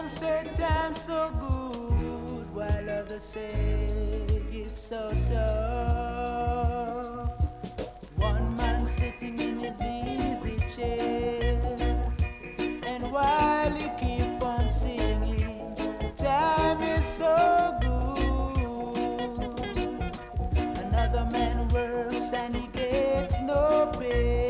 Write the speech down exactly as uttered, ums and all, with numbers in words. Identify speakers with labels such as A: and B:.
A: say time's so good, while others say it's so tough. One man sitting in his easy chair, and while you keep on singing, time is so good. Another man works and he gets no pay.